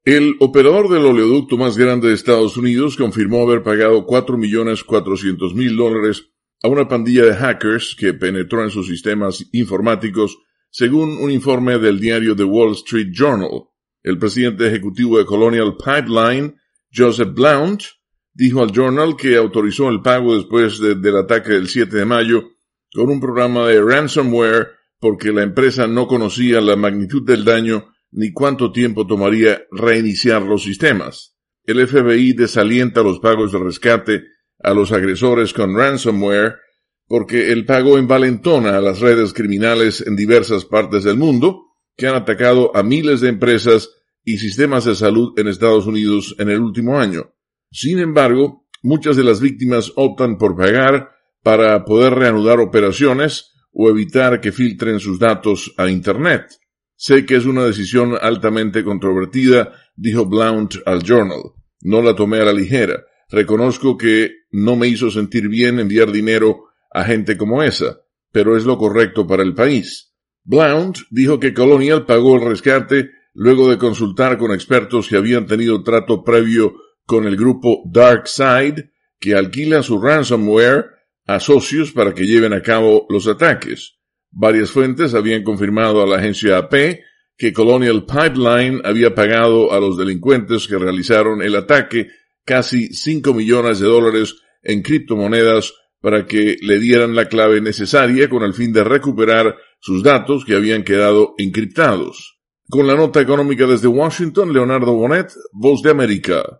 El operador del oleoducto más grande de Estados Unidos confirmó haber pagado $4.400.000 a una pandilla de hackers que penetró en sus sistemas informáticos, según un informe del diario The Wall Street Journal. El presidente ejecutivo de Colonial Pipeline, Joseph Blount, dijo al Journal que autorizó el pago después del ataque del 7 de mayo con un programa de ransomware porque la empresa no conocía la magnitud del daño ni cuánto tiempo tomaría reiniciar los sistemas. El FBI desalienta los pagos de rescate a los agresores con ransomware porque el pago envalentona a las redes criminales en diversas partes del mundo que han atacado a miles de empresas y sistemas de salud en Estados Unidos en el último año. Sin embargo, muchas de las víctimas optan por pagar para poder reanudar operaciones o evitar que filtren sus datos a Internet. Sé que es una decisión altamente controvertida, dijo Blount al Journal. No la tomé a la ligera. Reconozco que no me hizo sentir bien enviar dinero a gente como esa, pero es lo correcto para el país. Blount dijo que Colonial pagó el rescate luego de consultar con expertos que habían tenido trato previo con el grupo DarkSide, que alquila su ransomware a socios para que lleven a cabo los ataques. Varias fuentes habían confirmado a la agencia AP que Colonial Pipeline había pagado a los delincuentes que realizaron el ataque casi $5 millones en criptomonedas para que le dieran la clave necesaria con el fin de recuperar sus datos que habían quedado encriptados. Con la nota económica desde Washington, Leonardo Bonet, Voz de América.